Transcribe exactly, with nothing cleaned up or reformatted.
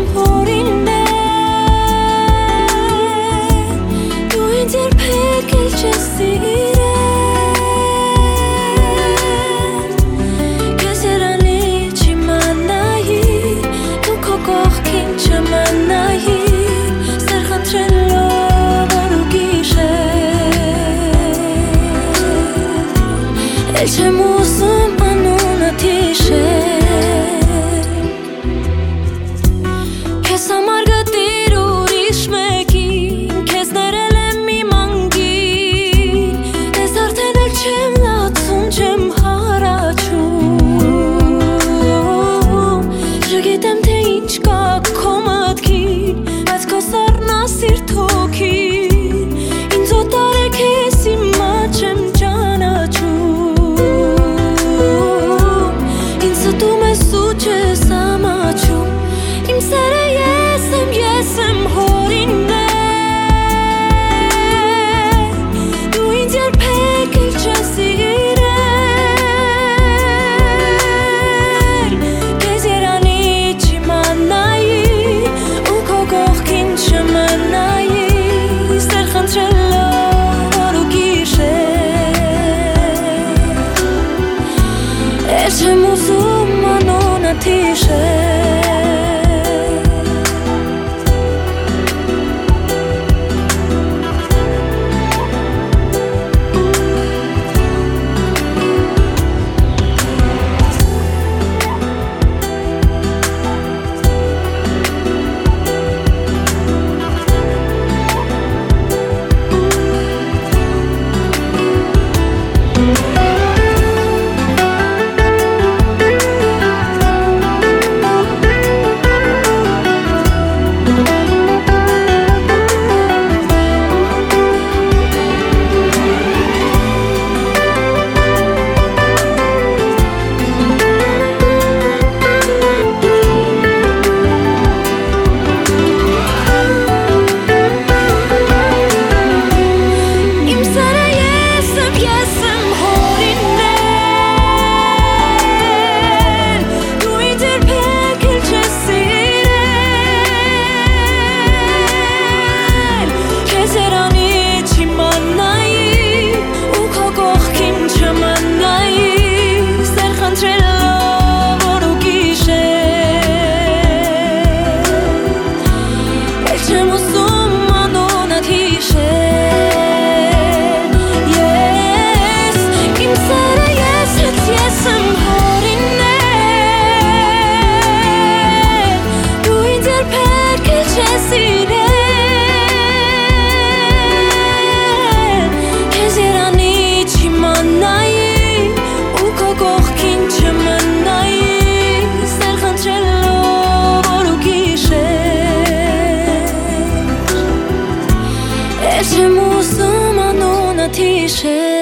հորինն է Դու ինձ երբեք էլ չես սիրել Քեզ երանի չիմանայի Դու քո կողքին չմնայի Սեր խնդրելով օր ու գիշեր Էլ չեմ ուզում անունդ հիշել Քեզ համար գտիր ուրիշ մեկին Քեզ ներել եմ իմ անգին Դες արդեն էլ չեմ լացում, չեմ հարաճում Չգիտեմ թե ինչ կա քո մտքին Բայց քո սառնասիրտ հոգին Ինձ օտար է քեզ հիմա չեմ ճանաչում Ինձ ստում ես ու չես ամաչում Իմ սերը ես եմ, ես եմ հորինն է Դու ինձ երբեք էլ չես սիրել Քեզ երանի չիմանայի ու քո կողքին չմնայի Սեր խնդրելով օր ու գիշեր Էլ չեմ ուզում անունդ հիշել Չեմ ուզում անունդ հիշել